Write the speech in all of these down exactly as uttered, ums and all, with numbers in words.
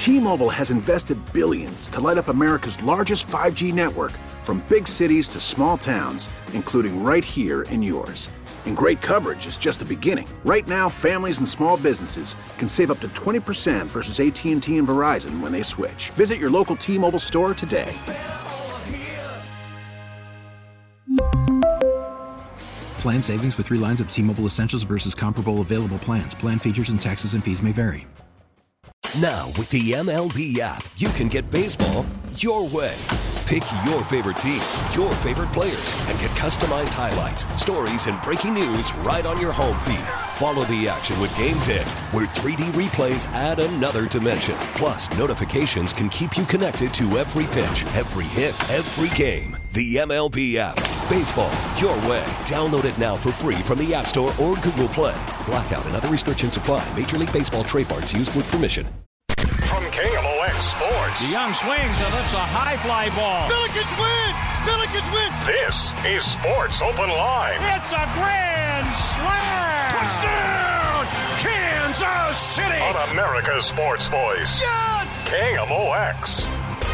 T-Mobile has invested billions to light up America's largest five G network, from big cities to small towns, including right here in yours. And great coverage is just the beginning. Right now, families and small businesses can save up to twenty percent versus A T and T and Verizon when they switch. Visit your local T-Mobile store today. Plan savings with three lines of T-Mobile Essentials versus comparable available plans. Plan features and taxes and fees may vary. Now, with the M L B app, you can get baseball your way. Pick your favorite team, your favorite players, and get customized highlights, stories, and breaking news right on your home feed. Follow the action with Game Day, where three D replays add another dimension. Plus, notifications can keep you connected to every pitch, every hit, every game. The M L B app. Baseball your way. Download it now for free from the App Store or Google Play. Blackout and other restrictions apply. Major League Baseball trademarks used with permission. From K M O X Sports. The young swings and lifts a high fly ball. Billikens win! Billikens win! This is Sports Open Line. It's a grand slam! Touchdown! Kansas City! On America's Sports Voice. Yes! K M O X.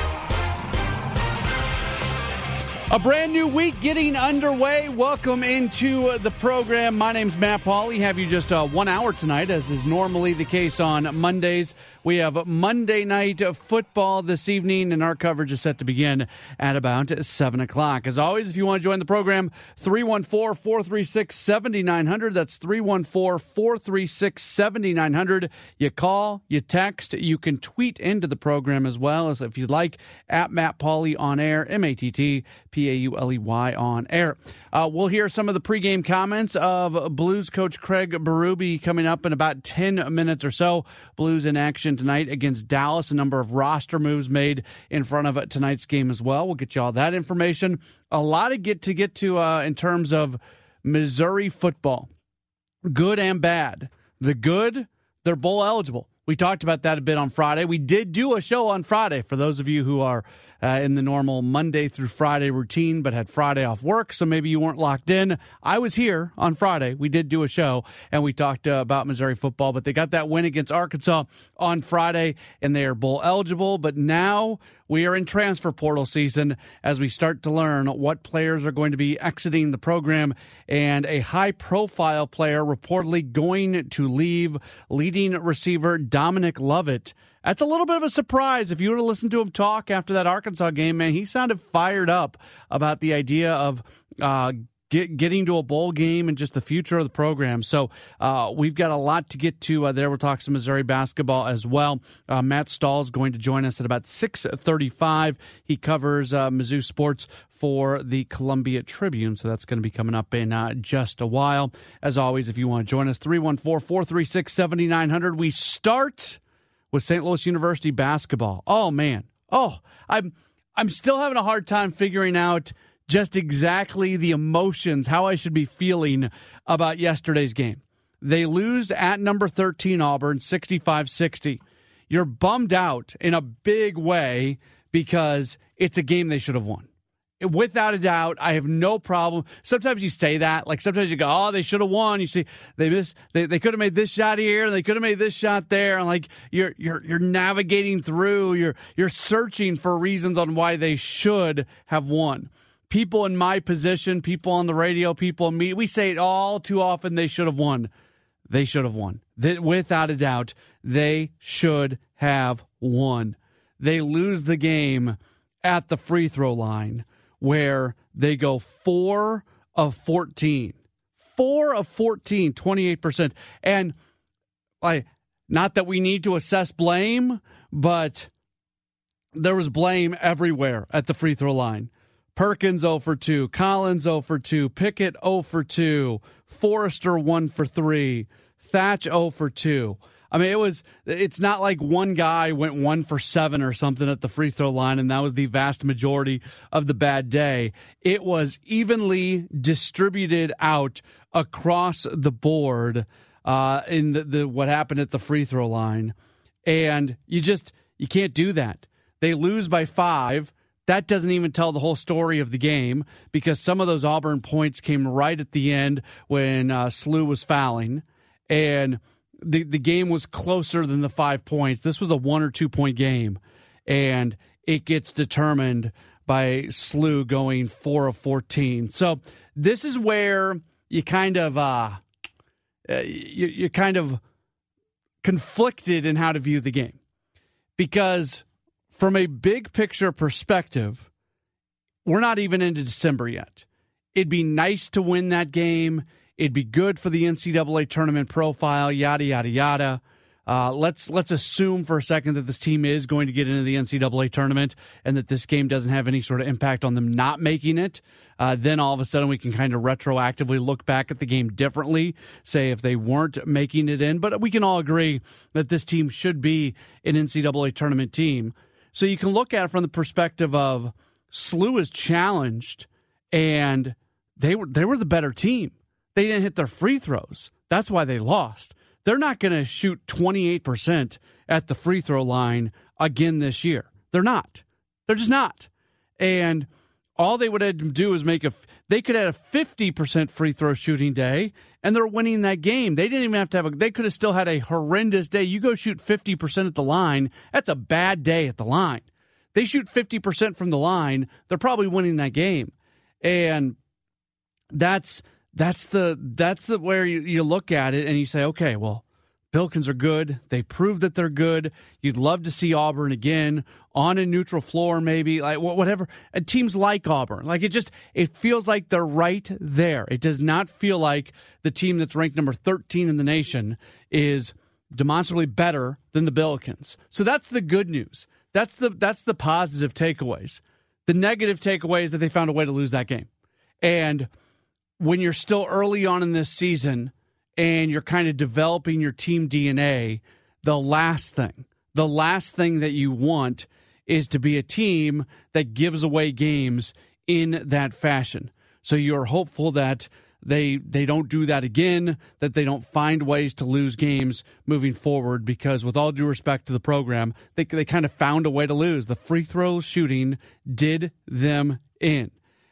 A brand new week getting underway. Welcome into the program. My name's Matt Pauley. Have you just uh, one hour tonight, as is normally the case on Mondays. We have Monday night football this evening, and our coverage is set to begin at about seven o'clock. As always, if you want to join the program, three one four, four three six, seven nine zero zero. That's three one four, four three six, seven nine zero zero. You call, you text, you can tweet into the program as well, as if you'd like, at Matt Pauley on air, M A T T P A U L E Y on air. Uh, we'll hear some of the pregame comments of Blues coach Craig Berube coming up in about ten minutes or so. Blues in action tonight against Dallas. A number of roster moves made in front of tonight's game as well. We'll get you all that information. A lot to get to get to uh, in terms of Missouri football, good and bad. The good, they're bowl eligible. We talked about that a bit on Friday. We did do a show on Friday for those of you who are uh, in the normal Monday through Friday routine but had Friday off work, so maybe you weren't locked in. I was here on Friday. We did do a show, and we talked uh, about Missouri football, but they got that win against Arkansas on Friday, and they are bowl eligible. But now we are in transfer portal season as we start to learn what players are going to be exiting the program, and a high-profile player reportedly going to leave, leading receiver Dominic Lovett. That's a little bit of a surprise. If you were to listen to him talk after that Arkansas game, man, he sounded fired up about the idea of uh, get, getting to a bowl game and just the future of the program. So uh, we've got a lot to get to uh, there. We'll talk some Missouri basketball as well. Uh, Matt Stahl is going to join us at about six thirty-five. He covers uh, Mizzou sports for the Columbia Tribune, so that's going to be coming up in uh, just a while. As always, if you want to join us, three one four, four three six, seven nine zero zero. We start with Saint Louis University basketball. Oh, man. Oh, I'm I'm still having a hard time figuring out just exactly the emotions, how I should be feeling about yesterday's game. They lose at number thirteen Auburn, sixty-five sixty. You're bummed out in a big way because it's a game they should have won. Without a doubt, I have no problem. Sometimes you say that, like sometimes you go, "Oh, they should have won." You see, they missed. They they could have made this shot here, and they could have made this shot there, and like you're you're you're navigating through. You're you're searching for reasons on why they should have won. People in my position, people on the radio, people in me, we say it all too often. They should have won. They should have won. That without a doubt, they should have won. They lose the game at the free throw line, where they go four of fourteen. four of fourteen, twenty-eight percent. And like, not that we need to assess blame, but there was blame everywhere at the free throw line. Perkins zero for two, Collins zero for two, Pickett zero for two, Forrester one for three, Thatch zero for two. I mean, it was, it's not like one guy went one for seven or something at the free throw line, and that was the vast majority of the bad day. It was evenly distributed out across the board uh, in the, the what happened at the free throw line. And you just, you can't do that. They lose by five. That doesn't even tell the whole story of the game, because some of those Auburn points came right at the end when uh, Slew was fouling. And the, the game was closer than the five points. This was a one or two point game, and it gets determined by S L U going four of fourteen. So this is where you kind of uh, you, you're kind of conflicted in how to view the game, because from a big picture perspective, we're not even into December yet. It'd be nice to win that game. It'd be good for the N C double A tournament profile, yada, yada, yada. Uh, let's let's assume for a second that this team is going to get into the N C double A tournament and that this game doesn't have any sort of impact on them not making it. Uh, then all of a sudden we can kind of retroactively look back at the game differently, say if they weren't making it in. But we can all agree that this team should be an N C double A tournament team. So you can look at it from the perspective of S L U is challenged, and they were they were the better team. They didn't hit their free throws. That's why they lost. They're not going to shoot twenty-eight percent at the free throw line again this year. They're not. They're just not. And all they would have to do is make a, they could have a fifty percent free throw shooting day, and they're winning that game. They didn't even have to have a, they could have still had a horrendous day. You go shoot fifty percent at the line, that's a bad day at the line. They shoot fifty percent from the line, they're probably winning that game. And that's, That's the that's the where you, you look at it and you say, okay, well, Billikens are good. They've proved that they're good. You'd love to see Auburn again on a neutral floor, maybe like whatever. And teams like Auburn, like it just it feels like they're right there. It does not feel like the team that's ranked number thirteen in the nation is demonstrably better than the Billikens. So that's the good news. That's the that's the positive takeaways. The negative takeaway is that they found a way to lose that game. And when you're still early on in this season and you're kind of developing your team D N A, the last thing, the last thing that you want is to be a team that gives away games in that fashion. So you're hopeful that they they don't do that again, that they don't find ways to lose games moving forward, because with all due respect to the program, they, they kind of found a way to lose. The free throw shooting did them in.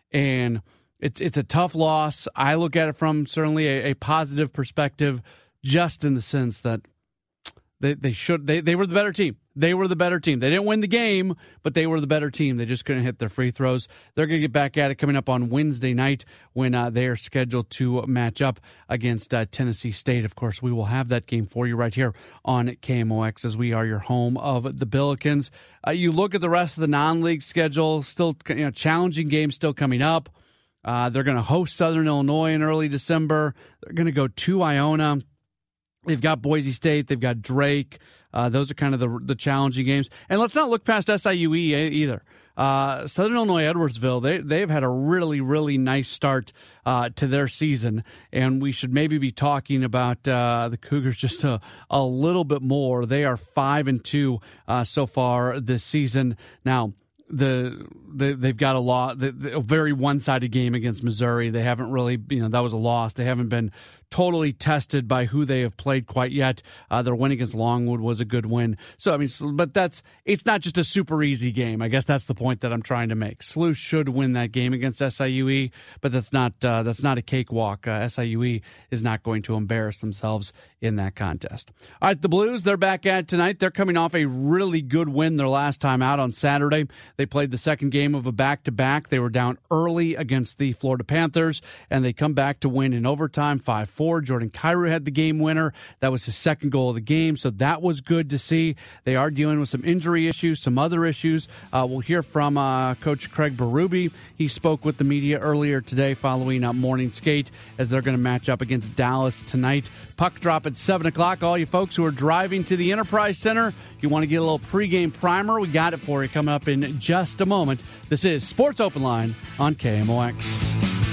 And It's it's a tough loss. I look at it from certainly a, a positive perspective, just in the sense that they they should they, they were the better team. They were the better team. They didn't win the game, but they were the better team. They just couldn't hit their free throws. They're going to get back at it coming up on Wednesday night when uh, they are scheduled to match up against uh, Tennessee State. Of course, we will have that game for you right here on K M O X, as we are your home of the Billikens. Uh, you look at the rest of the non-league schedule, still you know, challenging games still coming up. Uh, they're going to host Southern Illinois in early December. They're going to go to Iona. They've got Boise State. They've got Drake. Uh, those are kind of the the challenging games. And let's not look past S I U E either. Uh, Southern Illinois Edwardsville, they, they've had a really, really nice start uh, to their season. And we should maybe be talking about uh, the Cougars just a, a little bit more. They are five and two uh, so far this season. Now, The, the they've got a lot the, the, a very one-sided game against Missouri. They haven't really, you know, that was a loss. They haven't been totally tested by who they have played quite yet. Uh, their win against Longwood was a good win. So I mean, but that's it's not just a super easy game. I guess that's the point that I'm trying to make. S L U should win that game against S I U E, but that's not uh, that's not a cakewalk. Uh, S I U E is not going to embarrass themselves in that contest. All right, the Blues, they're back at it tonight. They're coming off a really good win their last time out on Saturday. They played the second game of a back-to-back. They were down early against the Florida Panthers, and they come back to win in overtime five four. Jordan Kyrou had the game winner. That was his second goal of the game, so that was good to see. They are dealing with some injury issues, some other issues. Uh, we'll hear from uh, Coach Craig Berube. He spoke with the media earlier today following a morning skate, as they're going to match up against Dallas tonight. Puck drop at seven o'clock. All you folks who are driving to the Enterprise Center, you want to get a little pregame primer, we got it for you coming up in just a moment. This is Sports Open Line on K M O X.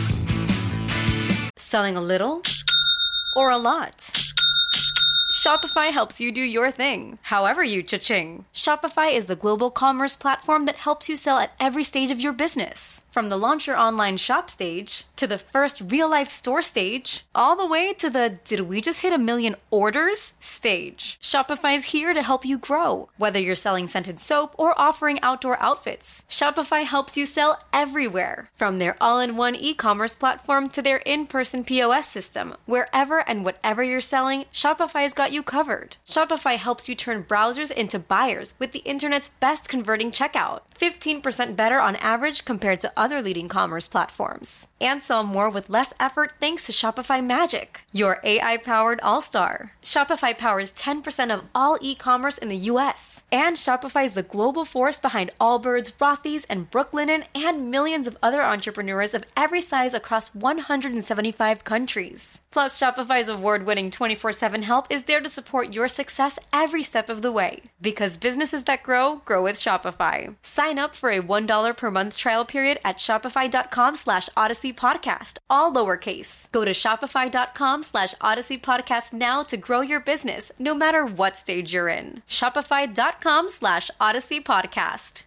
Selling a little or a lot? Shopify helps you do your thing, however you cha-ching. Shopify is the global commerce platform that helps you sell at every stage of your business. From the launch your online shop stage, to the first real-life store stage, all the way to the did we just hit a million orders stage. Shopify is here to help you grow. Whether you're selling scented soap or offering outdoor outfits, Shopify helps you sell everywhere. From their all-in-one e-commerce platform to their in-person P O S system, wherever and whatever you're selling, Shopify's got you you covered. Shopify helps you turn browsers into buyers with the internet's best converting checkout. fifteen percent better on average compared to other leading commerce platforms. And sell more with less effort thanks to Shopify Magic, your A I-powered all-star. Shopify powers ten percent of all e-commerce in the U S. And Shopify is the global force behind Allbirds, Rothy's, and Brooklinen, and millions of other entrepreneurs of every size across one hundred seventy-five countries. Plus, Shopify's award-winning twenty-four seven help is there to support your success every step of the way. Because businesses that grow, grow with Shopify. Sign up for a one dollar per month trial period at shopify.com slash Odyssey Podcast, all lowercase. Go to shopify.com slash Odyssey Podcast now to grow your business, no matter what stage you're in. Shopify.com slash Odyssey Podcast.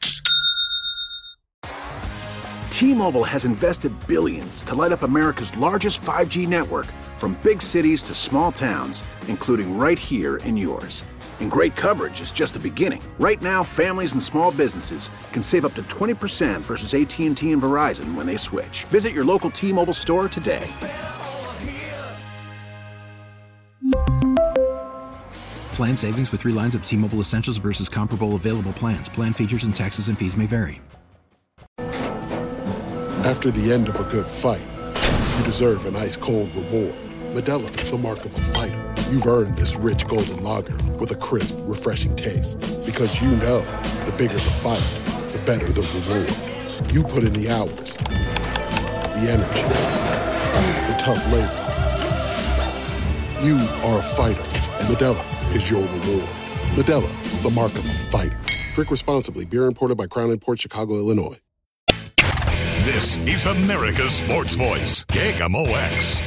T-Mobile has invested billions to light up America's largest five G network, from big cities to small towns, including right here in yours. And great coverage is just the beginning. Right now, families and small businesses can save up to twenty percent versus A T and T and Verizon when they switch. Visit your local T-Mobile store today. Plan savings with three lines of T-Mobile Essentials versus comparable available plans. Plan features and taxes and fees may vary. After the end of a good fight, you deserve an ice-cold reward. Modelo is the mark of a fighter. You've earned this rich golden lager with a crisp, refreshing taste. Because you know, the bigger the fight, the better the reward. You put in the hours, the energy, the tough labor. You are a fighter, and Modelo is your reward. Modelo, the mark of a fighter. Drink responsibly. Beer imported by Crown Imports, Chicago, Illinois. This is America's Sports Voice, K M O X.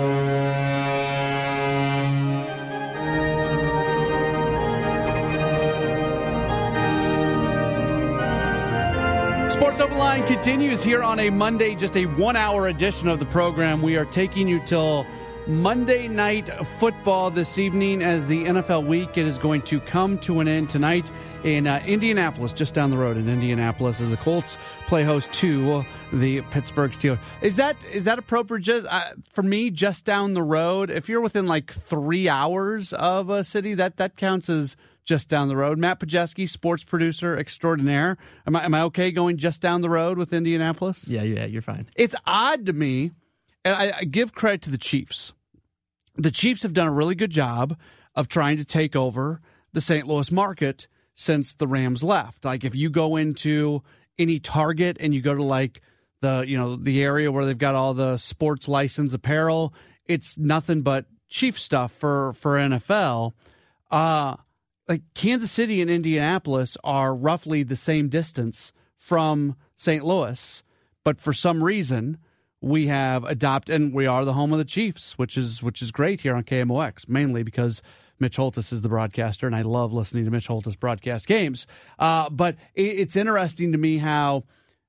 Sports Open Line continues here on a Monday, just a one-hour edition of the program. We are taking you till Monday Night Football this evening as the N F L week. It is going to come to an end tonight in uh, Indianapolis, just down the road in Indianapolis, as the Colts play host to the Pittsburgh Steelers. Is that is that appropriate? Just, uh, for me, just down the road. If you're within like three hours of a city, that that counts as just down the road. Matt Pajeski, sports producer extraordinaire. Am I am I okay going just down the road with Indianapolis? Yeah, yeah, you're fine. It's odd to me, and I, I give credit to the Chiefs. The Chiefs have done a really good job of trying to take over the Saint Louis market since the Rams left. Like, if you go into any Target and you go to like the, you know, the area where they've got all the sports license apparel, it's nothing but Chief stuff for, for N F L. Uh, like Kansas City and Indianapolis are roughly the same distance from Saint Louis, but for some reason we have adopted, and we are the home of the Chiefs, which is which is great here on K M O X, mainly because Mitch Holthus is the broadcaster, and I love listening to Mitch Holthus broadcast games. Uh, but it, it's interesting to me how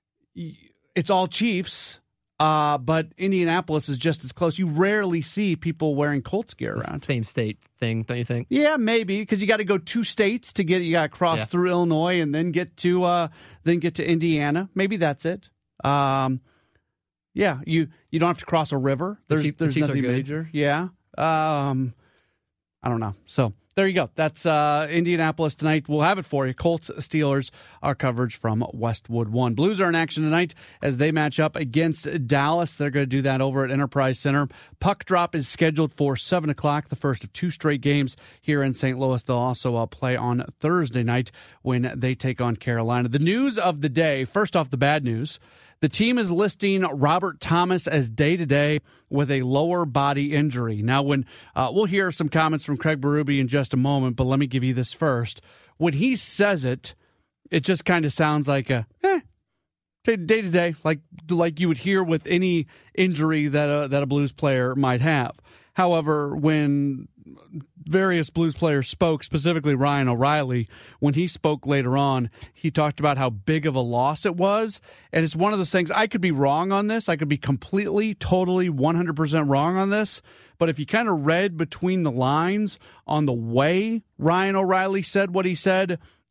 it's all Chiefs, uh, but Indianapolis is just as close. You rarely see people wearing Colts gear It's around. the same state thing, don't you think? Yeah, maybe, because you got to go two states to get. You got to cross Yeah. through Illinois and then get to uh, then get to Indiana. Maybe that's it. Um, yeah, you you don't have to cross a river. The There's Chief- the there's Chiefs are nothing good. major. Yeah. Um, I don't know. So there you go. That's uh, Indianapolis tonight. We'll have it for you. Colts, Steelers, our coverage from Westwood One. Blues are in action tonight as they match up against Dallas. They're going to do that over at Enterprise Center. Puck drop is scheduled for seven o'clock, the first of two straight games here in Saint Louis. They'll also uh, play on Thursday night when they take on Carolina. The news of the day, first off, the bad news. The team is listing Robert Thomas as day-to-day with a lower body injury. Now, when uh, we'll hear some comments from Craig Berube in just a moment, but let me give you this first. When he says it, it just kind of sounds like a eh, day-to-day, like like you would hear with any injury that a, that a Blues player might have. However, when various Blues players spoke, specifically Ryan O'Reilly, when he spoke later on, he talked about how big of a loss it was. And it's one of those things, I could be wrong on this. I could be completely, totally, one hundred percent wrong on this. But if you kind of read between the lines on the way Ryan O'Reilly said what he said,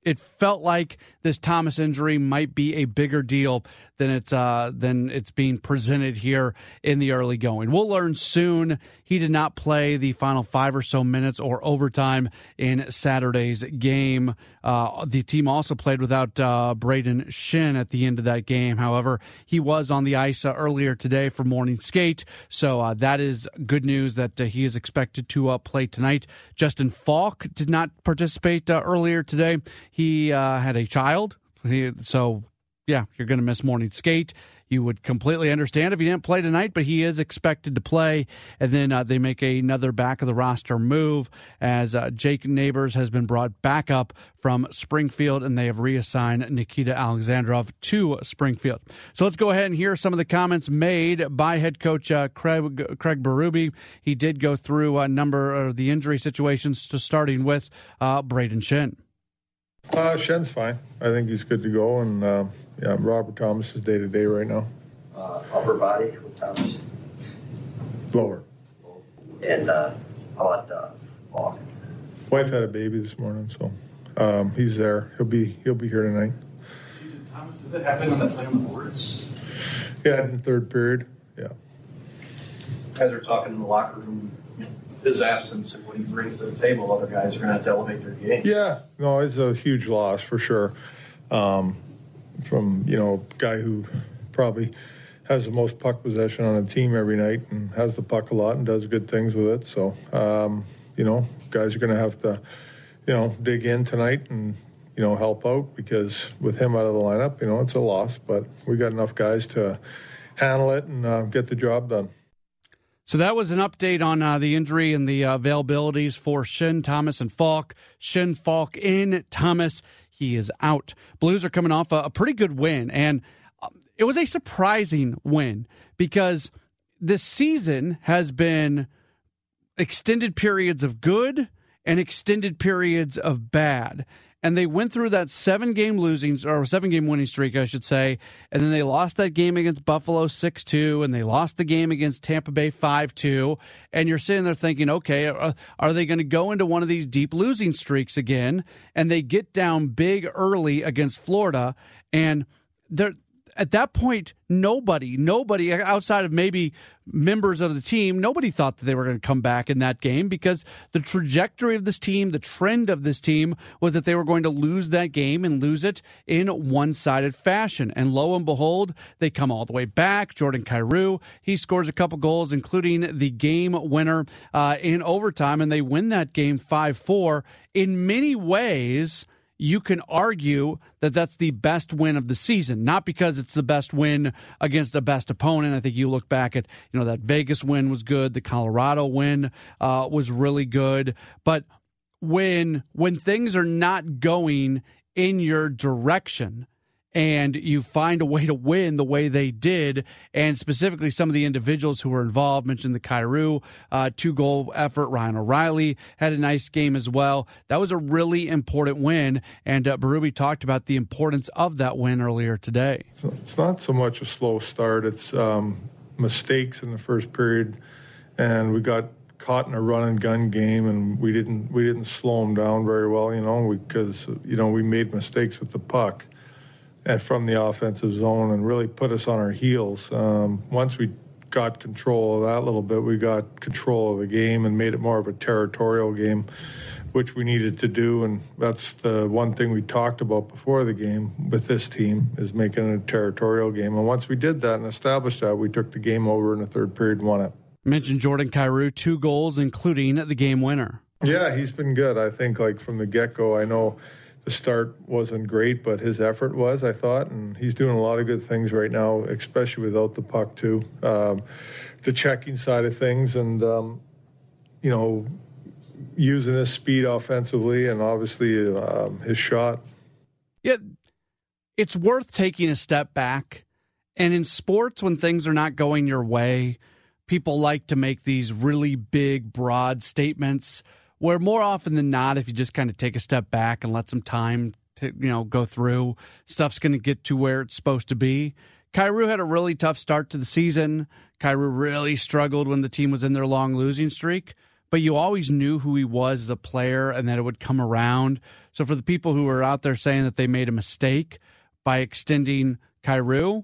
it felt like this Thomas injury might be a bigger deal than it's uh, than it's being presented here in the early going. We'll learn soon. He did not play the final five or so minutes or overtime in Saturday's game. Uh, the team also played without uh, Braden Shin at the end of that game. However, he was on the ice uh, earlier today for morning skate, so uh, that is good news that uh, he is expected to uh, play tonight. Justin Falk did not participate uh, earlier today. He uh, had a child, he, so yeah, you're going to miss morning skate. You would completely understand if he didn't play tonight, but he is expected to play. And then uh, they make another back-of-the-roster move as uh, Jake Neighbors has been brought back up from Springfield, and they have reassigned Nikita Alexandrov to Springfield. So let's go ahead and hear some of the comments made by head coach uh, Craig, Craig Berube. He did go through a number of the injury situations, to starting with uh, Braden Shin. Uh, Shen's fine. I think he's good to go, and uh, yeah, Robert Thomas is day-to-day right now. Uh, upper body with Thomas? Lower. And uh, how about uh, Falk? Wife had a baby this morning, so um, he's there. He'll be he'll be here tonight. Did Thomas, did that happen on that play on the boards? Yeah, in the third period, yeah. Guys are talking in the locker room, his absence and what he brings to the table, other guys are going to have to elevate their game. Yeah, no, it's a huge loss for sure. Um, from, you know, a guy who probably has the most puck possession on a team every night and has the puck a lot and does good things with it. So, um, you know, guys are going to have to, you know, dig in tonight and, you know, help out, because with him out of the lineup, you know, it's a loss. But we got enough guys to handle it and uh, get the job done. So that was an update on uh, the injury and the uh, availabilities for Shin, Thomas, and Falk. Shin, Falk in, Thomas, he is out. Blues are coming off a, a pretty good win, and it was a surprising win because this season has been extended periods of good and extended periods of bad. And they went through that seven-game losing, or seven-game winning streak, I should say, and then they lost that game against Buffalo six two, and they lost the game against Tampa Bay five two, and you're sitting there thinking, okay, are, are they going to go into one of these deep losing streaks again? And they get down big early against Florida, and they're at that point, nobody, nobody outside of maybe members of the team, nobody thought that they were going to come back in that game, because the trajectory of this team, the trend of this team was that they were going to lose that game and lose it in one-sided fashion. And lo and behold, they come all the way back. Jordan Kyrou, he scores a couple goals, including the game winner uh, in overtime, and they win that game five four. In many ways, you can argue that that's the best win of the season, not because it's the best win against a best opponent. I think you look back at, you know, that Vegas win was good. The Colorado win uh, was really good. But when when things are not going in your direction, and you find a way to win the way they did, and specifically some of the individuals who were involved, mentioned the Kyrou uh, two-goal effort. Ryan O'Reilly had a nice game as well. That was a really important win, and uh, Berube talked about the importance of that win earlier today. It's not so much a slow start. It's um, mistakes in the first period, and we got caught in a run-and-gun game, and we didn't we didn't slow them down very well, you know, because, you know, we made mistakes with the puck and from the offensive zone, and really put us on our heels. Um, once we got control of that a little bit, we got control of the game and made it more of a territorial game, which we needed to do. And that's the one thing we talked about before the game with this team, is making it a territorial game. And once we did that and established that, we took the game over in the third period and won it. Mentioned Jordan Kyrou, two goals, including the game winner. Yeah, he's been good. I think, like, from the get-go, I know the start wasn't great, but his effort was, I thought, and he's doing a lot of good things right now, especially without the puck, too. Um, the checking side of things, and, um, you know, using his speed offensively, and obviously um, his shot. Yeah, it's worth taking a step back. And in sports, when things are not going your way, people like to make these really big, broad statements, where more often than not, if you just kind of take a step back and let some time to, you know, go through, stuff's going to get to where it's supposed to be. Kyrou had a really tough start to the season. Kyrou really struggled when the team was in their long losing streak. but you always knew who he was as a player and that it would come around. So for the people who are out there saying that they made a mistake by extending Kyrou,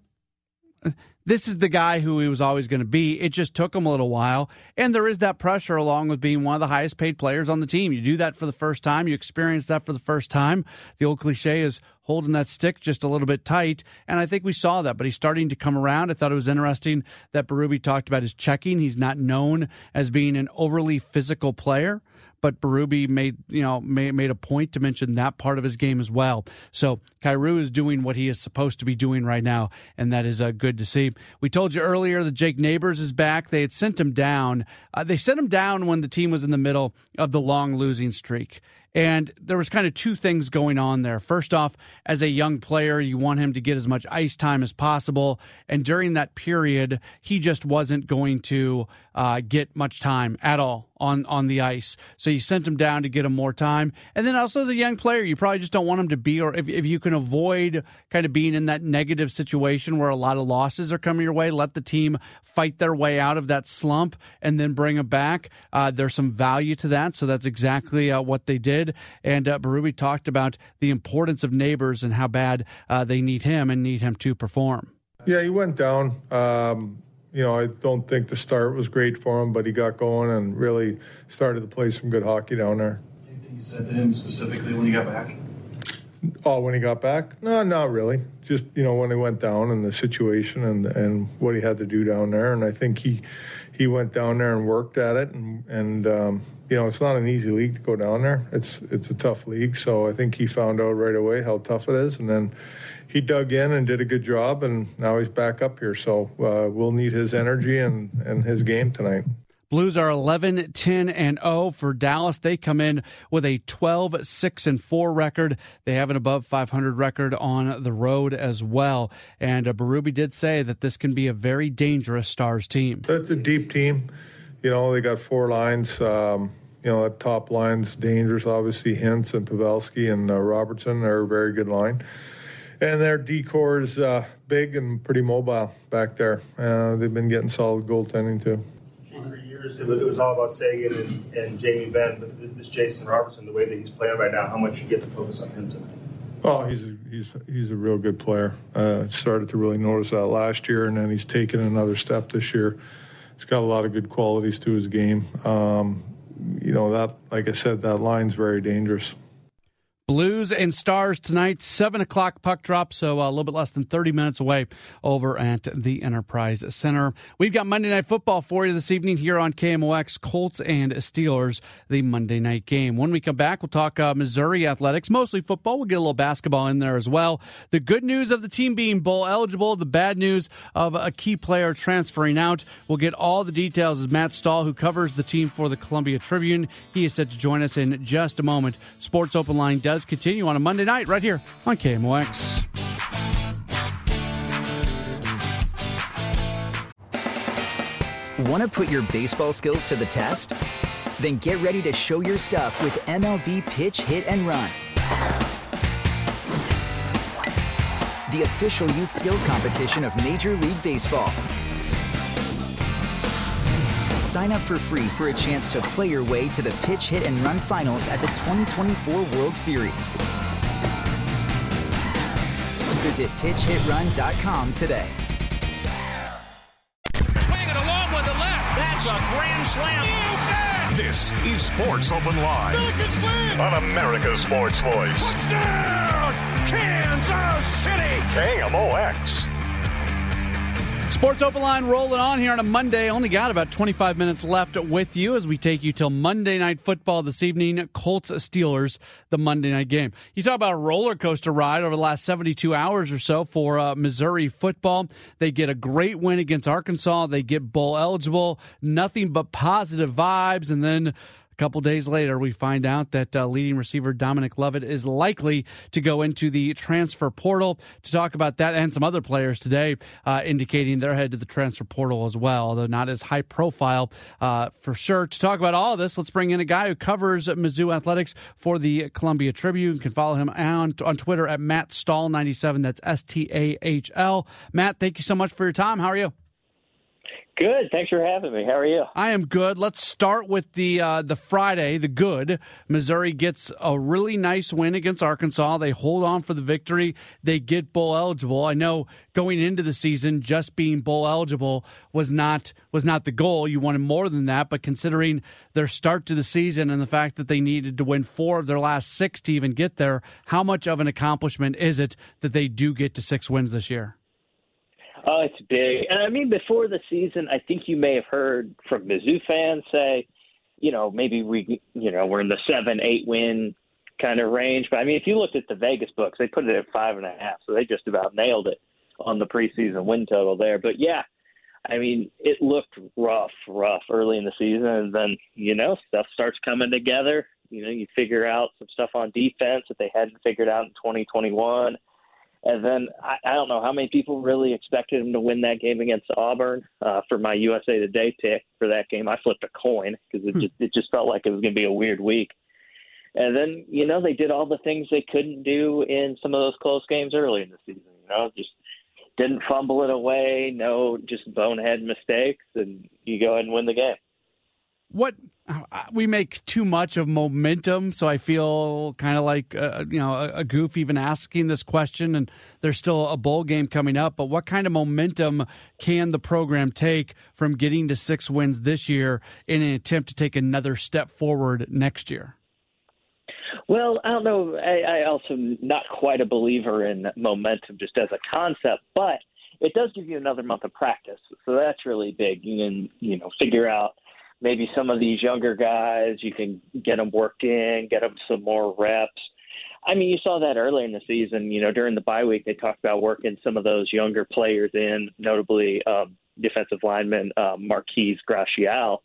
this is the guy who he was always going to be. It just took him a little while. And there is that pressure along with being one of the highest paid players on the team. You do that for the first time. You experience that for the first time. The old cliche is holding that stick just a little bit tight. And I think we saw that, but he's starting to come around. I thought it was interesting that Berube talked about his checking. He's not known as being an overly physical player, but Berube made, you know, made, made a point to mention that part of his game as well. So Kyrou is doing what he is supposed to be doing right now, and that is uh, good to see. We told you earlier that Jake Neighbors is back. They had sent him down. Uh, they sent him down when the team was in the middle of the long losing streak. And there was kind of two things going on there. First off, as a young player, you want him to get as much ice time as possible. And during that period, he just wasn't going to uh, get much time at all on, on the ice. So you sent him down to get him more time. And then also as a young player, you probably just don't want him to be, or if, if you can avoid kind of being in that negative situation where a lot of losses are coming your way, let the team fight their way out of that slump and then bring him back. Uh, there's some value to that. So that's exactly uh, what they did. And uh, Berube talked about the importance of Neighbors and how bad uh, they need him and need him to perform. Yeah, he went down. Um, you know, I don't think the start was great for him, but he got going and really started to play some good hockey down there. Anything you said to him specifically when he got back? Oh, when he got back? No, not really. Just, you know, when he went down and the situation and and what he had to do down there. And I think he he went down there and worked at it. And, and um, you know, it's not an easy league to go down there. It's it's a tough league. So I think he found out right away how tough it is. And then he dug in and did a good job. And now he's back up here. So uh, we'll need his energy and, and his game tonight. Blues are eleven, ten, and oh for Dallas. They come in with a twelve, six, and four record. They have an above five hundred record on the road as well. And uh, Berube did say that this can be a very dangerous Stars team. It's a deep team. You know, they got four lines. Um, you know, at top line's dangerous. Obviously, Hintz and Pavelski and uh, Robertson are a very good line. And their D-core is uh, big and pretty mobile back there. Uh, they've been getting solid goaltending, too. For years, it was all about Sagan and, and Jamie Benn, but this Jason Robertson, the way that he's playing right now, how much you get to focus on him tonight? Oh, he's a, he's he's a real good player. Uh, started to really notice that last year, and then he's taken another step this year. He's got a lot of good qualities to his game. Um, you know, that, like I said, that line's very dangerous. Blues and Stars tonight, seven o'clock puck drop, so a little bit less than thirty minutes away over at the Enterprise Center. We've got Monday Night Football for you this evening here on K M O X, Colts and Steelers, the Monday night game. When we come back, we'll talk uh, Missouri athletics, mostly football. We'll get a little basketball in there as well. The good news of the team being bowl eligible, the bad news of a key player transferring out. We'll get all the details as Matt Stahl, who covers the team for the Columbia Tribune. He is set to join us in just a moment. Sports Open Line does continue on a Monday night right here on K M O X. Want to put your baseball skills to the test? Then get ready to show your stuff with M L B Pitch, Hit, and Run. The official youth skills competition of Major League Baseball. Sign up for free for a chance to play your way to the Pitch, Hit, and Run finals at the twenty twenty-four World Series. Visit pitch hit run dot com today. Swing it along with the left. That's a grand slam. This is Sports Open Line on America's Sports Voice. Touchdown, Kansas City. K M O X. Sports Open Line rolling on here on a Monday. Only got about twenty-five minutes left with you as we take you till Monday Night Football this evening. Colts Steelers, the Monday night game. You talk about a roller coaster ride over the last seventy-two hours or so for uh, Missouri football. They get a great win against Arkansas. They get bowl eligible. Nothing but positive vibes. And then a couple days later, we find out that uh, leading receiver Dominic Lovett is likely to go into the transfer portal. To talk about that and some other players today, uh, indicating they're headed to the transfer portal as well, although not as high profile uh, for sure. To talk about all of this, let's bring in a guy who covers Mizzou athletics for the Columbia Tribune. You can follow him on, on Twitter at Matt Stahl ninety-seven. That's S T A H L. Matt, thank you so much for your time. How are you? Good. Thanks for having me. How are you? I am good. Let's start with the uh, the Friday, the good. Missouri gets a really nice win against Arkansas. They hold on for the victory. They get bowl eligible. I know going into the season, just being bowl eligible was not was not the goal. You wanted more than that, but considering their start to the season and the fact that they needed to win four of their last six to even get there, how much of an accomplishment is it that they do get to six wins this year? Oh, it's big. And I mean, before the season, I think you may have heard from Mizzou fans say, you know, maybe we, you know, we're in the seven, eight win kind of range. But I mean, if you looked at the Vegas books, they put it at five and a half. So they just about nailed it on the preseason win total there. But yeah, I mean, it looked rough, rough early in the season. And then, you know, stuff starts coming together. You know, you figure out some stuff on defense that they hadn't figured out in twenty twenty-one. And then I, I don't know how many people really expected him to win that game against Auburn. Uh, for my U S A Today pick for that game, I flipped a coin because it just it just felt like it was going to be a weird week. And then, you know, they did all the things they couldn't do in some of those close games early in the season. You know, just didn't fumble it away, no just bonehead mistakes, and you go ahead and win the game. What we make too much of momentum, so I feel kind of like uh, you know a, a goof even asking this question. And there's still a bowl game coming up, but what kind of momentum can the program take from getting to six wins this year in an attempt to take another step forward next year? Well, I don't know. I, I also not quite a believer in momentum just as a concept, but it does give you another month of practice, so that's really big. You can you know figure out. Maybe some of these younger guys, you can get them worked in, get them some more reps. I mean, you saw that early in the season. You know, during the bye week, they talked about working some of those younger players in, notably um, defensive lineman uh, Marquise Gracial,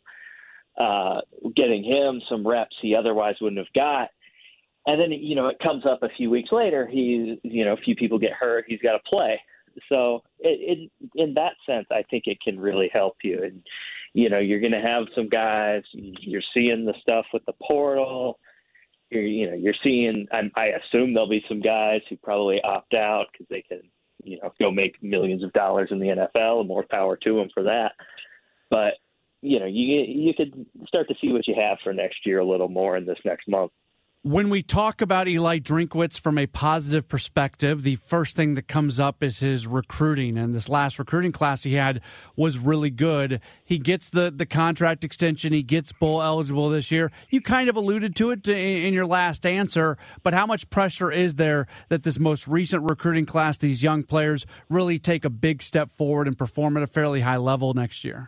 uh, getting him some reps he otherwise wouldn't have got. And then, you know, it comes up a few weeks later. He's, you know, a few people get hurt. He's got to play. So it, it, in that sense, I think it can really help you. And, you know, you're going to have some guys, you're seeing the stuff with the portal. You're, you know, you're seeing, I, I assume there'll be some guys who probably opt out because they can, you know, go make millions of dollars in the N F L, and more power to them for that. But, you know, you you could start to see what you have for next year a little more in this next month. When we talk about Eli Drinkwitz from a positive perspective, the first thing that comes up is his recruiting. And this last recruiting class he had was really good. He gets the, the contract extension. He gets bowl eligible this year. You kind of alluded to it in your last answer, but how much pressure is there that this most recent recruiting class, these young players, really take a big step forward and perform at a fairly high level next year?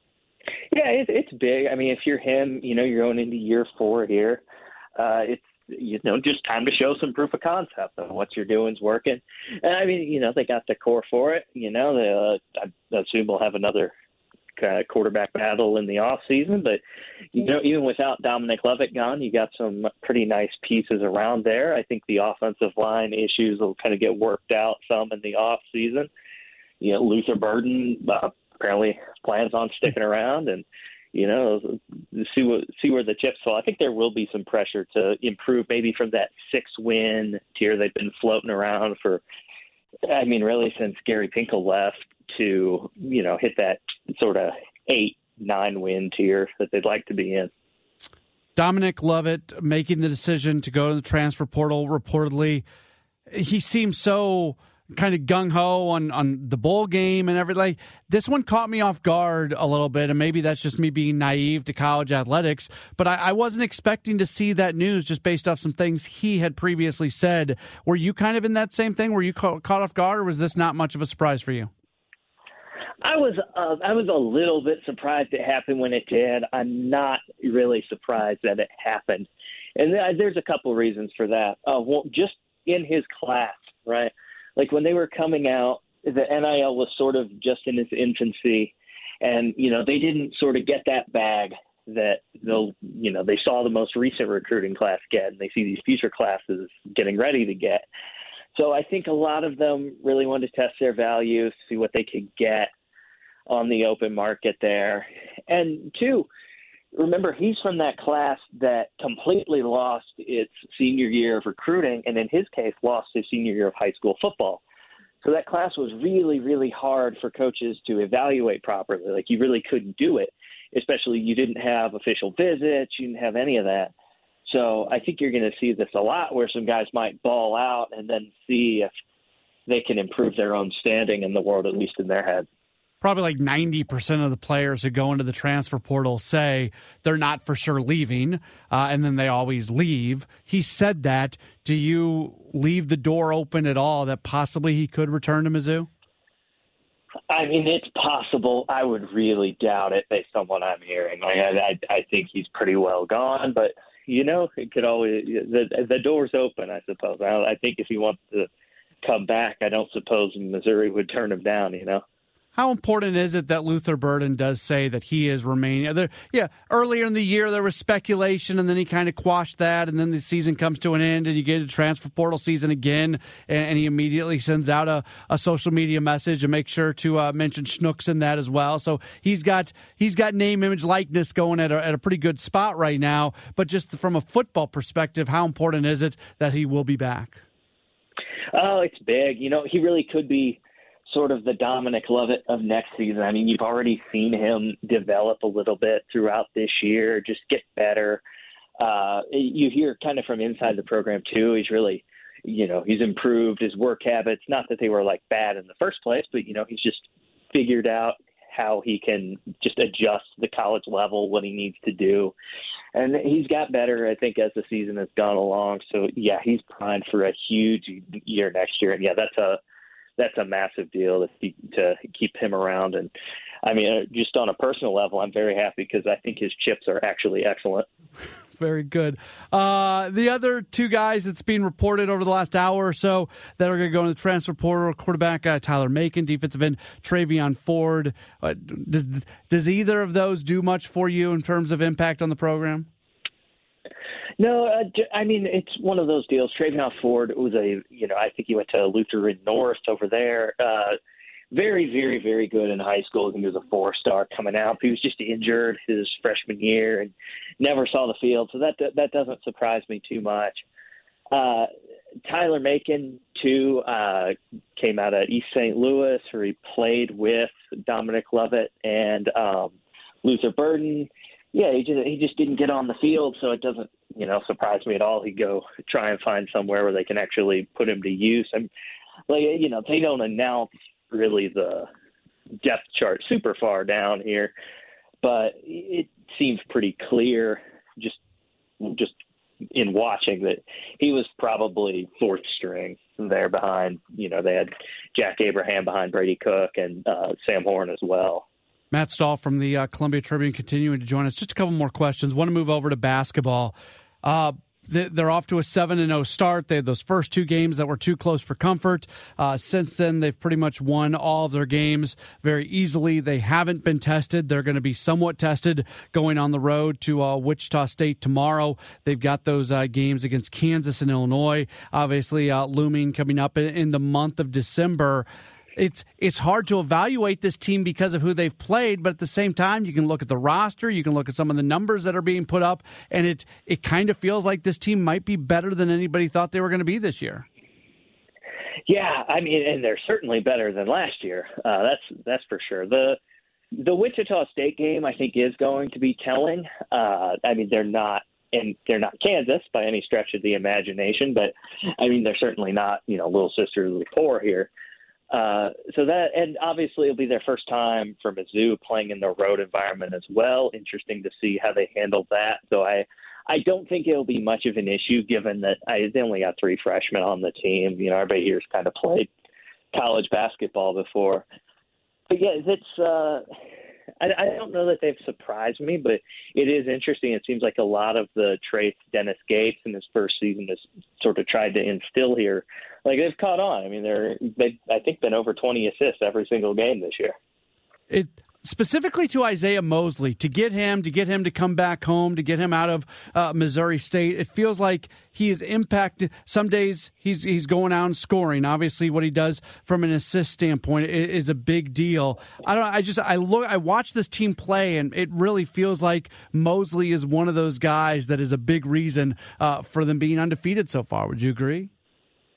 Yeah, it, it's big. I mean, if you're him, you know, you're going into year four here. Uh, it's, you know, just time to show some proof of concept on what you're doing is working. And I mean, you know, they got the core for it. You know, they, uh, I assume we'll have another uh, quarterback battle in the off season. But, you know, even without Dominic Lovett gone, you got some pretty nice pieces around there. I think the offensive line issues will kind of get worked out some in the off season. You know, Luther Burden uh, apparently plans on sticking around, and you know, see what see where the chips fall. I think there will be some pressure to improve maybe from that six-win tier they've been floating around for, I mean, really since Gary Pinkel left, to, you know, hit that sort of eight, nine-win tier that they'd like to be in. Dominic Lovett making the decision to go to the transfer portal, reportedly, he seems so kind of gung-ho on, on the bowl game and everything. This one caught me off guard a little bit, and maybe that's just me being naive to college athletics, but I, I wasn't expecting to see that news just based off some things he had previously said. Were you kind of in that same thing? Were you ca- caught off guard, or was this not much of a surprise for you? I was uh, I was a little bit surprised it happened when it did. I'm not really surprised that it happened. And there's a couple of reasons for that. Uh, well, just in his class, right? Like when they were coming out, the N I L was sort of just in its infancy, and, you know, they didn't sort of get that bag that they'll, you know, they saw the most recent recruiting class get, and they see these future classes getting ready to get. So I think a lot of them really wanted to test their value, see what they could get on the open market there. And two, remember, he's from that class that completely lost its senior year of recruiting, and in his case, lost his senior year of high school football. So that class was really, really hard for coaches to evaluate properly. Like, you really couldn't do it, especially you didn't have official visits. You didn't have any of that. So I think you're going to see this a lot where some guys might ball out and then see if they can improve their own standing in the world, at least in their head. Probably like ninety percent of the players who go into the transfer portal say they're not for sure leaving, uh, and then they always leave. He said that. Do you leave the door open at all that possibly he could return to Mizzou? I mean, it's possible. I would really doubt it based on what I'm hearing. Like, I, I, I think he's pretty well gone, but, you know, it could always – the the door's open, I suppose. I, I think if he wants to come back, I don't suppose Missouri would turn him down, you know? How important is it that Luther Burden does say that he is remaining? There, yeah, earlier in the year there was speculation, and then he kind of quashed that, and then the season comes to an end, and you get a transfer portal season again, and, and he immediately sends out a, a social media message and makes sure to uh, mention Schnucks in that as well. So he's got he's got name, image, likeness going at a, at a pretty good spot right now. But just from a football perspective, how important is it that he will be back? Oh, it's big. You know, he really could be sort of the Dominic Lovett of next season. I mean, you've already seen him develop a little bit throughout this year, just get better. Uh, you hear kind of from inside the program, too. He's really, you know, he's improved his work habits. Not that they were, like, bad in the first place, but, you know, he's just figured out how he can just adjust the college level, what he needs to do. And he's got better, I think, as the season has gone along. So, yeah, he's primed for a huge year next year. And, yeah, that's a That's a massive deal to keep, to keep him around. And, I mean, just on a personal level, I'm very happy because I think his chips are actually excellent. Very good. Uh, the other two guys that's been reported over the last hour or so that are going to go in the transfer portal, quarterback uh, Tyler Macon, defensive end Travion Ford. Uh, does, does either of those do much for you in terms of impact on the program? No, uh, I mean, it's one of those deals. Travion Ford was a, you know, I think he went to Lutheran North over there. Uh, very, very, very good in high school. He was a four-star coming out. He was just injured his freshman year and never saw the field, so that that doesn't surprise me too much. Uh, Tyler Macon, too, uh, came out of East Saint Louis, where he played with Dominic Lovett and um, Luther Burden. Yeah, he just he just didn't get on the field, so it doesn't, you know, surprise me at all. He'd go try and find somewhere where they can actually put him to use. And, like, you know, they don't announce really the depth chart super far down here, but it seems pretty clear just just in watching that he was probably fourth string there behind, you know, they had Jack Abraham behind Brady Cook and uh, Sam Horn as well. Matt Stahl from the uh, Columbia Tribune continuing to join us. Just a couple more questions. Want to move over to basketball. Uh, they're off to a seven and oh start. They had those first two games that were too close for comfort. Uh, since then, they've pretty much won all of their games very easily. They haven't been tested. They're going to be somewhat tested going on the road to uh, Wichita State tomorrow. They've got those uh, games against Kansas and Illinois, obviously uh, looming coming up in, in the month of December. It's it's hard to evaluate this team because of who they've played, but at the same time, you can look at the roster, you can look at some of the numbers that are being put up, and it it kind of feels like this team might be better than anybody thought they were going to be this year. Yeah, I mean, and they're certainly better than last year. Uh, that's that's for sure. The the Wichita State game, I think, is going to be telling. Uh, I mean, they're not. And they're not Kansas by any stretch of the imagination, but I mean, they're certainly not, you know, little sisters of the poor here. Uh, so that, and obviously it'll be their first time for Mizzou playing in the road environment as well. Interesting to see how they handle that. So I, I don't think it'll be much of an issue given that I, they only got three freshmen on the team. You know, everybody here's kind of played college basketball before. But yeah, it's, uh, I, I don't know that they've surprised me, but it is interesting. It seems like a lot of the traits Dennis Gates in his first season has sort of tried to instill here, like they've caught on. I mean, they're they I think been over twenty assists every single game this year. It specifically to Isaiah Mosley, to get him to get him to come back home, to get him out of uh, Missouri State. It feels like he is impacted. Some days he's he's going out and scoring. Obviously, what he does from an assist standpoint is, is a big deal. I don't. I just I look. I watch this team play, and it really feels like Mosley is one of those guys that is a big reason uh, for them being undefeated so far. Would you agree?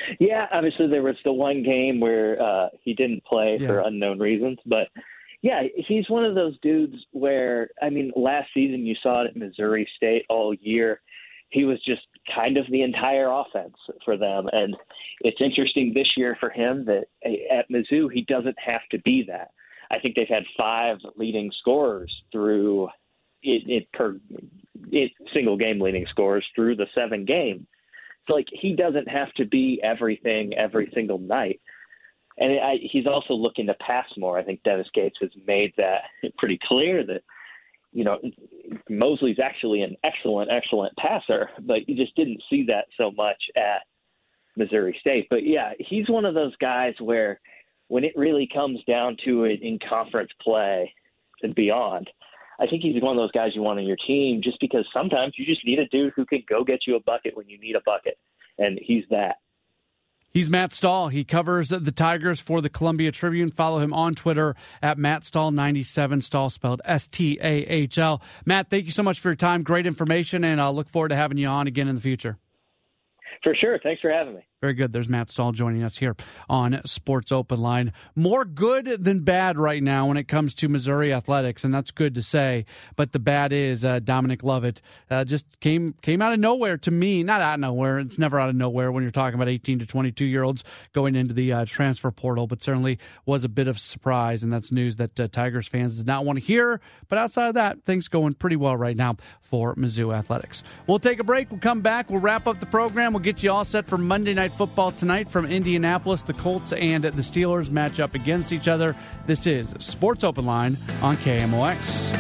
Yeah, obviously there was the one game where uh, he didn't play yeah. for unknown reasons. But, yeah, he's one of those dudes where, I mean, last season you saw it at Missouri State all year. He was just kind of the entire offense for them. And it's interesting this year for him that at Mizzou he doesn't have to be that. I think they've had five leading scorers through it, it per it, single game leading scorers through the seven games. So, like, he doesn't have to be everything every single night. And I, he's also looking to pass more. I think Dennis Gates has made that pretty clear that, you know, Mosley's actually an excellent, excellent passer, but you just didn't see that so much at Missouri State. But, yeah, he's one of those guys where when it really comes down to it in conference play and beyond, I think he's one of those guys you want on your team just because sometimes you just need a dude who can go get you a bucket when you need a bucket, and he's that. He's Matt Stahl. He covers the Tigers for the Columbia Tribune. Follow him on Twitter at Matt Stahl ninety-seven, Stahl spelled S T A H L. Matt, thank you so much for your time. Great information, and I'll look forward to having you on again in the future. For sure. Thanks for having me. Very good. There's Matt Stahl joining us here on Sports Open Line. More good than bad right now when it comes to Missouri athletics, and that's good to say. But the bad is uh, Dominic Lovett uh, just came came out of nowhere to me. Not out of nowhere. It's never out of nowhere when you're talking about eighteen to twenty-two-year-olds going into the uh, transfer portal, but certainly was a bit of a surprise, and that's news that uh, Tigers fans did not want to hear. But outside of that, things going pretty well right now for Mizzou athletics. We'll take a break. We'll come back. We'll wrap up the program. We'll get you all set for Monday Night Football tonight from Indianapolis. The Colts and the Steelers match up against each other. This is Sports Open Line on K M O X.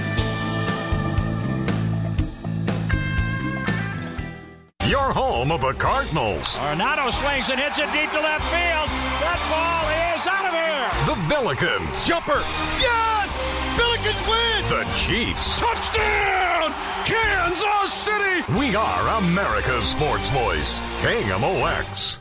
Your home of the Cardinals. Arnado swings and hits it deep to left field. That ball is out of here. The Billikens. Jumper. Yes! Billikens win! The Chiefs. Touchdown! Kansas City! We are America's sports voice. K M O X.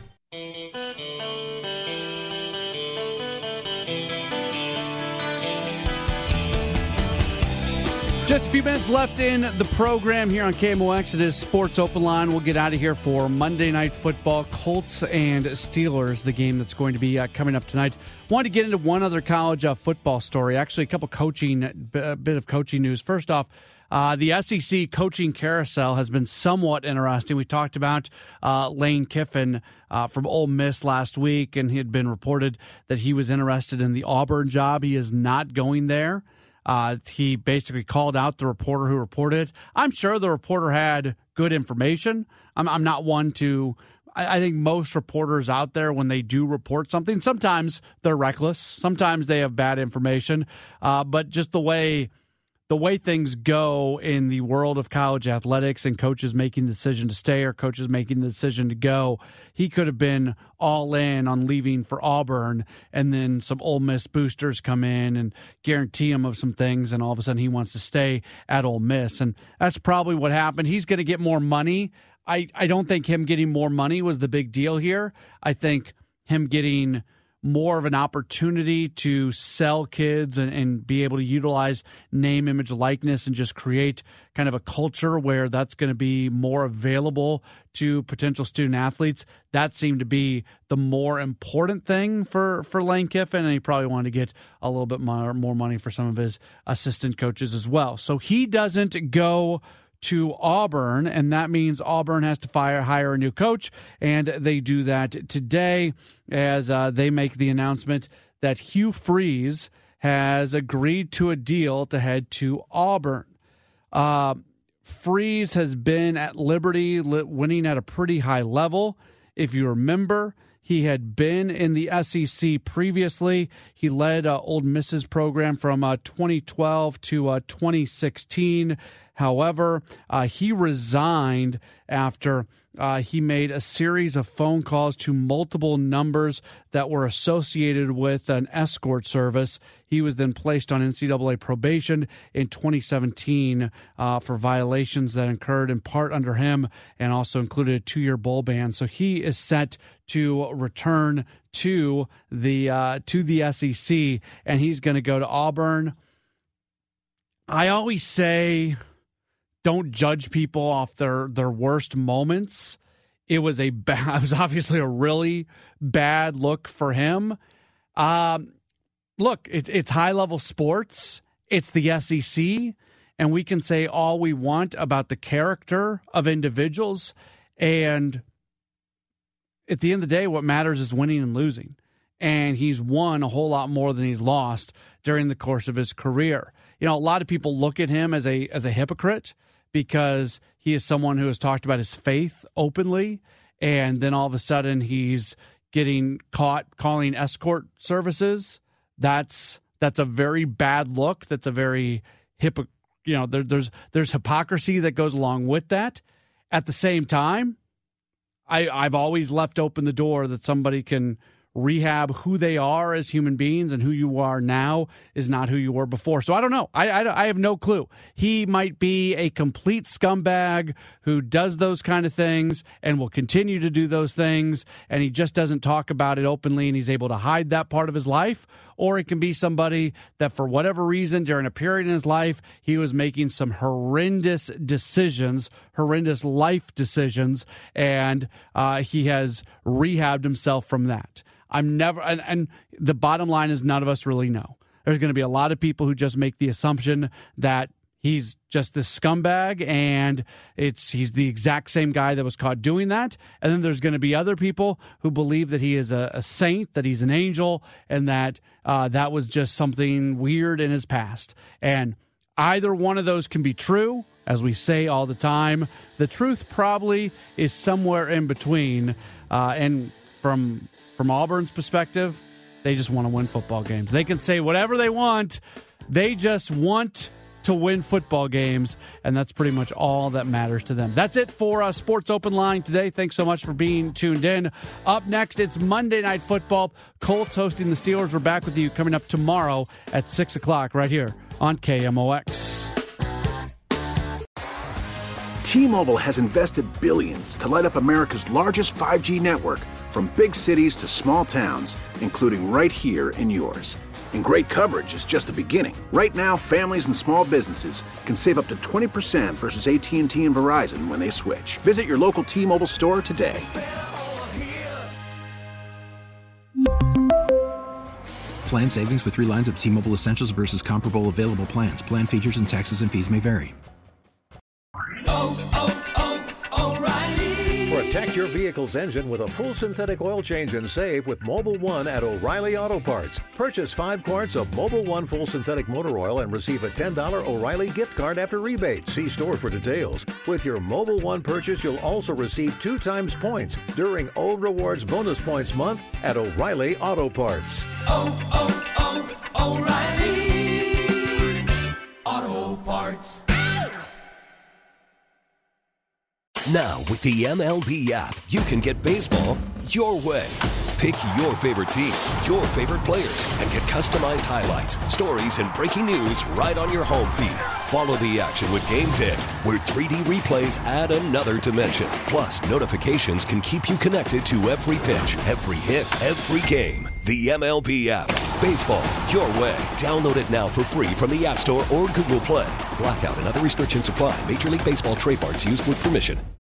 Just a few minutes left in the program here on K M O X. It is Sports Open Line. We'll get out of here for Monday Night Football, Colts and Steelers, the game that's going to be uh, coming up tonight. Wanted to get into one other college uh, football story. Actually, a couple coaching, a bit of coaching news. First off, Uh, the S E C coaching carousel has been somewhat interesting. We talked about uh, Lane Kiffin uh, from Ole Miss last week, and he had been reported that he was interested in the Auburn job. He is not going there. Uh, he basically called out the reporter who reported it. I'm sure the reporter had good information. I'm, I'm not one to... I think most reporters out there, when they do report something, sometimes they're reckless. Sometimes they have bad information. Uh, but just the way... The way things go in the world of college athletics and coaches making the decision to stay or coaches making the decision to go, he could have been all in on leaving for Auburn, and then some Ole Miss boosters come in and guarantee him of some things, and all of a sudden he wants to stay at Ole Miss. And that's probably what happened. He's going to get more money. I, I don't think him getting more money was the big deal here. I think him getting more of an opportunity to sell kids and, and be able to utilize name, image, likeness, and just create kind of a culture where that's going to be more available to potential student athletes. That seemed to be the more important thing for, for Lane Kiffin, and he probably wanted to get a little bit more, more money for some of his assistant coaches as well. So he doesn't go to Auburn, and that means Auburn has to fire hire a new coach, and they do that today as uh, they make the announcement that Hugh Freeze has agreed to a deal to head to Auburn. Uh, Freeze has been at Liberty, winning at a pretty high level. If you remember, he had been in the S E C previously. He led uh, Ole Miss's program from uh, twenty twelve to uh, twenty sixteen. However, uh, he resigned after uh, he made a series of phone calls to multiple numbers that were associated with an escort service. He was then placed on N C double A probation in twenty seventeen uh, for violations that occurred in part under him and also included a two-year bowl ban. So he is set to return to the uh, to the S E C, and he's going to go to Auburn. I always say, don't judge people off their, their worst moments. it was a bad, it was obviously a really bad look for him. Um, look, it, it's high-level sports. It's the S E C, and we can say all we want about the character of individuals. And at the end of the day, what matters is winning and losing. And he's won a whole lot more than he's lost during the course of his career. You know, a lot of people look at him as a as a hypocrite because he is someone who has talked about his faith openly, and then all of a sudden he's getting caught calling escort services. That's that's a very bad look. That's a very hypo, you know, there, there's there's hypocrisy that goes along with that. At the same time, I, I've always left open the door that somebody can rehab who they are as human beings, and who you are now is not who you were before. So I don't know. I, I, I have no clue. He might be a complete scumbag who does those kind of things and will continue to do those things, and he just doesn't talk about it openly, and he's able to hide that part of his life. Or it can be somebody that for whatever reason during a period in his life, he was making some horrendous decisions, horrendous life decisions, and uh, he has rehabbed himself from that. I'm never, and, and the bottom line is none of us really know. There's going to be a lot of people who just make the assumption that he's just this scumbag and it's he's the exact same guy that was caught doing that. And then there's going to be other people who believe that he is a, a saint, that he's an angel, and that uh, that was just something weird in his past. And either one of those can be true, as we say all the time. The truth probably is somewhere in between. Uh, and from from Auburn's perspective, they just want to win football games. They can say whatever they want. They just want to win football games, and that's pretty much all that matters to them. That's it for uh, Sports Open Line today. Thanks so much for being tuned in. Up next, it's Monday Night Football. Colts hosting the Steelers. We're back with you coming up tomorrow at six o'clock right here on K M O X. T-Mobile has invested billions to light up America's largest five G network, from big cities to small towns, including right here in yours. And great coverage is just the beginning. Right now, families and small businesses can save up to twenty percent versus A T and T and Verizon when they switch. Visit your local T-Mobile store today. Plan savings with three lines of T-Mobile Essentials versus comparable available plans. Plan features and taxes and fees may vary. Oh, oh, oh, O'Reilly. Protect your vehicle's engine with a full synthetic oil change and save with Mobil one at O'Reilly Auto Parts. Purchase five quarts of Mobil one full synthetic motor oil and receive a ten dollars O'Reilly gift card after rebate. See store for details. With your Mobil one purchase, you'll also receive two times points during O Rewards Bonus Points Month at O'Reilly Auto Parts. Oh, oh, oh, O'Reilly Auto Parts. Now, with the M L B app, you can get baseball your way. Pick your favorite team, your favorite players, and get customized highlights, stories, and breaking news right on your home feed. Follow the action with Game Day, where three D replays add another dimension. Plus, notifications can keep you connected to every pitch, every hit, every game. The M L B app. Baseball your way. Download it now for free from the App Store or Google Play. Blackout and other restrictions apply. Major League Baseball trademarks used with permission.